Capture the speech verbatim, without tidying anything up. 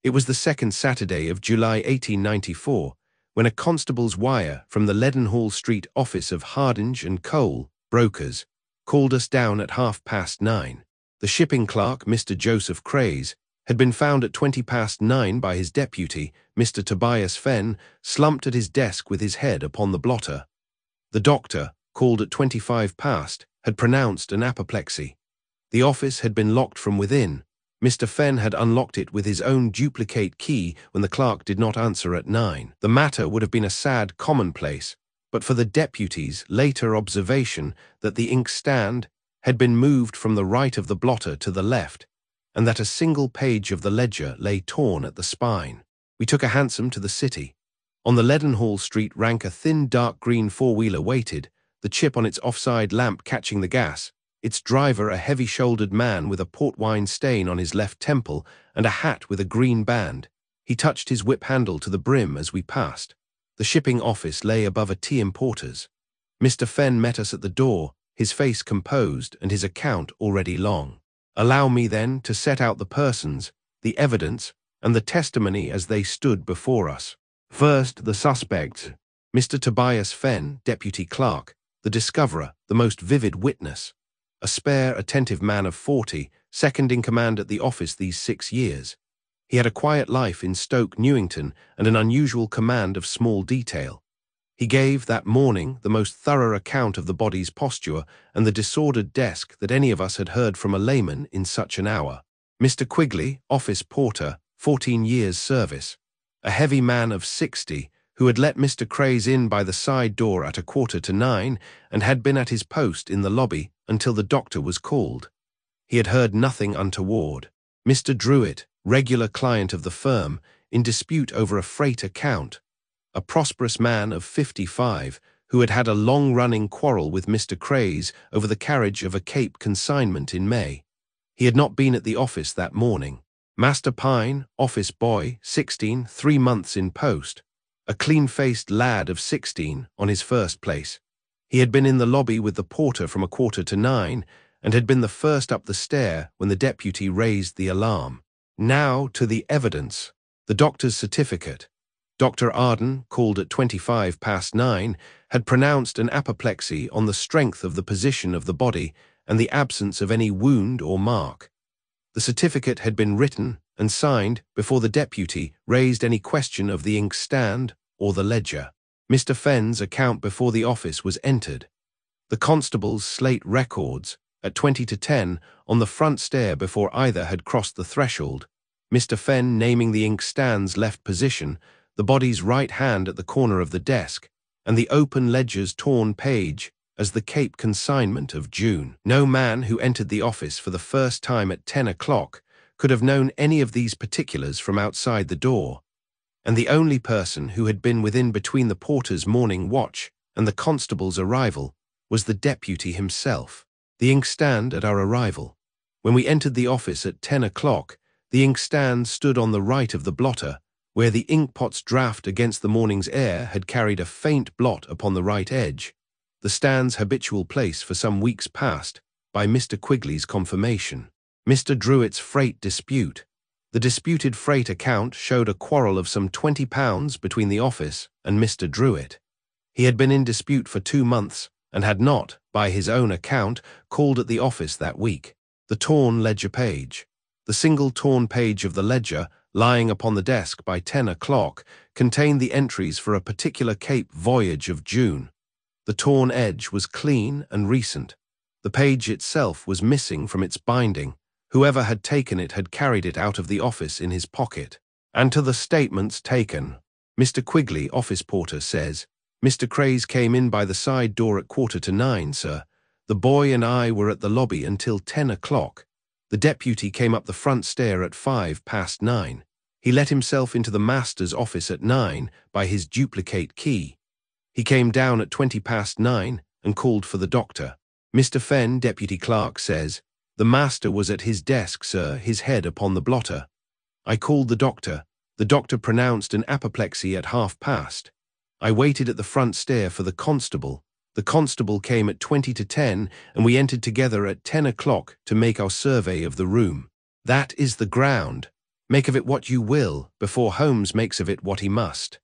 It was the second Saturday of July eighteen ninety-four, when a constable's wire from the Leadenhall Street office of Hardinge and Cole, brokers, called us down at half past nine. The shipping clerk, Mister Joseph Craze, had been found at twenty past nine by his deputy, Mister Tobias Fenn, slumped at his desk with his head upon the blotter. The doctor, called at twenty-five past, had pronounced an apoplexy. The office had been locked from within. Mister Fenn had unlocked it with his own duplicate key when the clerk did not answer at nine. The matter would have been a sad commonplace, but for the deputy's later observation that the inkstand had been moved from the right of the blotter to the left, and that a single page of the ledger lay torn at the spine. We took a hansom to the city. On the Leadenhall Street rank a thin dark green four-wheeler waited, the chip on its offside lamp catching the gas, its driver a heavy-shouldered man with a port wine stain on his left temple and a hat with a green band. He touched his whip handle to the brim as we passed. The shipping office lay above a tea importer's. Mister Fenn met us at the door, his face composed and his account already long. Allow me, then, to set out the persons, the evidence, and the testimony as they stood before us. First, the suspects. Mister Tobias Fenn, deputy clerk, the discoverer, the most vivid witness. A spare, attentive man of forty, second in command at the office these six years. He had a quiet life in Stoke Newington and an unusual command of small detail. He gave, that morning, the most thorough account of the body's posture and the disordered desk that any of us had heard from a layman in such an hour. Mister Quigley, office porter, fourteen years' service. A heavy man of sixty, who had let Mister Craze in by the side door at a quarter to nine and had been at his post in the lobby until the doctor was called. He had heard nothing untoward. Mister Druitt, regular client of the firm, in dispute over a freight account. A prosperous man of fifty-five, who had had a long-running quarrel with Mister Craze over the carriage of a Cape consignment in May. He had not been at the office that morning. Master Pine, office boy, sixteen, three months in post. A clean-faced lad of sixteen, on his first place. He had been in the lobby with the porter from a quarter to nine, and had been the first up the stair when the deputy raised the alarm. Now to the evidence. The doctor's certificate. Doctor Arden, called at twenty-five past nine, had pronounced an apoplexy on the strength of the position of the body and the absence of any wound or mark. The certificate had been written and signed before the deputy raised any question of the inkstand or the ledger. Mister Fenn's account before the office was entered. The constable's slate records, at twenty to ten, on the front stair before either had crossed the threshold, Mister Fenn naming the inkstand's left position, the body's right hand at the corner of the desk, and the open ledger's torn page as the Cape consignment of June. No man who entered the office for the first time at ten o'clock could have known any of these particulars from outside the door, and the only person who had been within between the porter's morning watch and the constable's arrival was the deputy himself. The inkstand at our arrival. When we entered the office at ten o'clock, the inkstand stood on the right of the blotter, where the inkpot's draught against the morning's air had carried a faint blot upon the right edge, the stand's habitual place for some weeks past, by Mister Quigley's confirmation. Mister Druitt's freight dispute. The disputed freight account showed a quarrel of some twenty pounds between the office and Mister Druitt. He had been in dispute for two months and had not, by his own account, called at the office that week. The torn ledger page. The single torn page of the ledger, lying upon the desk by ten o'clock, contained the entries for a particular Cape voyage of June. The torn edge was clean and recent. The page itself was missing from its binding. Whoever had taken it had carried it out of the office in his pocket. And to the statements taken, Mister Quigley, office porter, says, "Mister Craze came in by the side door at quarter to nine, sir. The boy and I were at the lobby until ten o'clock. The deputy came up the front stair at five past nine. He let himself into the master's office at nine by his duplicate key. He came down at twenty past nine and called for the doctor." Mister Fenn, deputy clerk, says, "The master was at his desk, sir, his head upon the blotter. I called the doctor. The doctor pronounced an apoplexy at half past. I waited at the front stair for the constable. The constable came at twenty to ten, and we entered together at ten o'clock to make our survey of the room. That is the ground." Make of it what you will, before Holmes makes of it what he must.